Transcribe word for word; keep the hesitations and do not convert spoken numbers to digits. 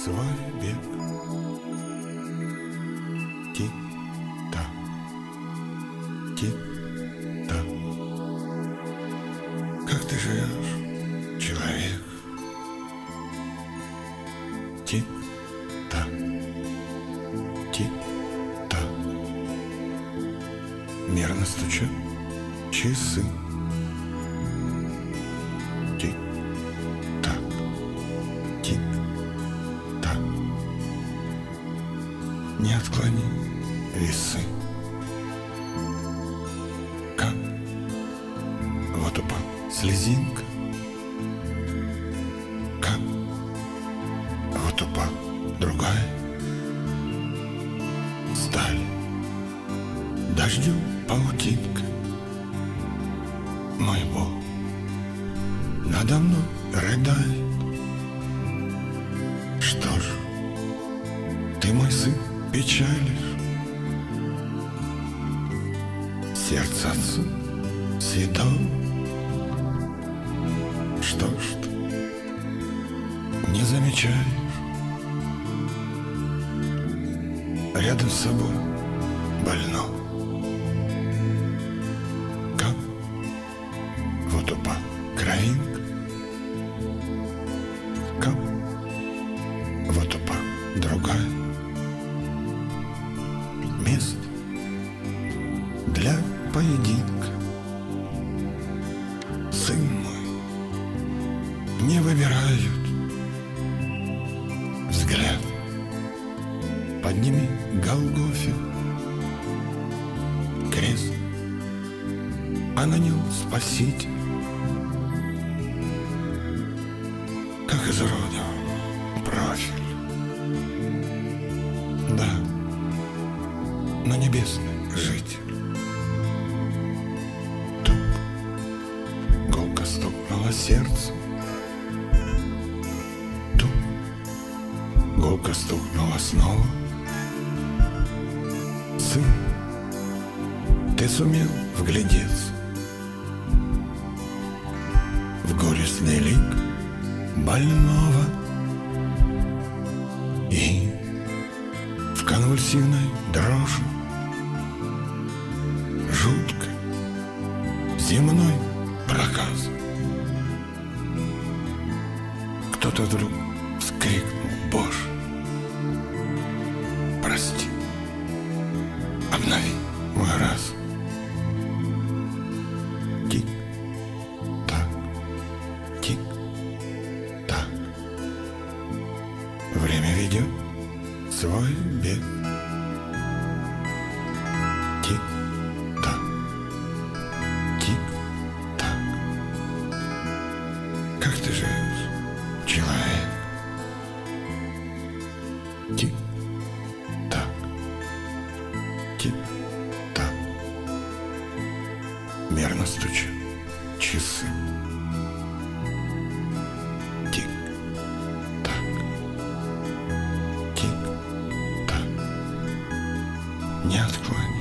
свой бег. Тик-так, тик-так. Как ты живешь, человек? Тик-так, тик-так. Мерно стучат часы. Тик-так, тик-так. Не отклони весы. Как вот упал слезинка, как вот упал другая сталь, дождем паутинка. Мой Бог надо мной рыдает. Что ж, ты, мой сын, печалишь сердце отцу святого. Что ж ты не замечаешь рядом с собой больного? Как вот упал кровинка, как вот упал другая. Место для поединка. Сын мой, не выбирают взгляд. Подними Голгофе крест, а на нем Спаситель. Как изуродован профиль. Да, но небесный житель. Тук, гулко стукнуло сердце. Тук, гулко стукнуло снова. Сын, ты сумел вглядеться в горестный лик больного и в конвульсивной дрожи жуткой земной проказ. Кто-то вдруг вскрикнул: Боже, прости, обнови мой разум. Тик-так, тик-так. Время ведет свой бег. Тик-так, тик-так. Как ты живешь, человек? Тик-так, тик-так. Мерно стучат часы. Тик-так, тик-так. Не отклони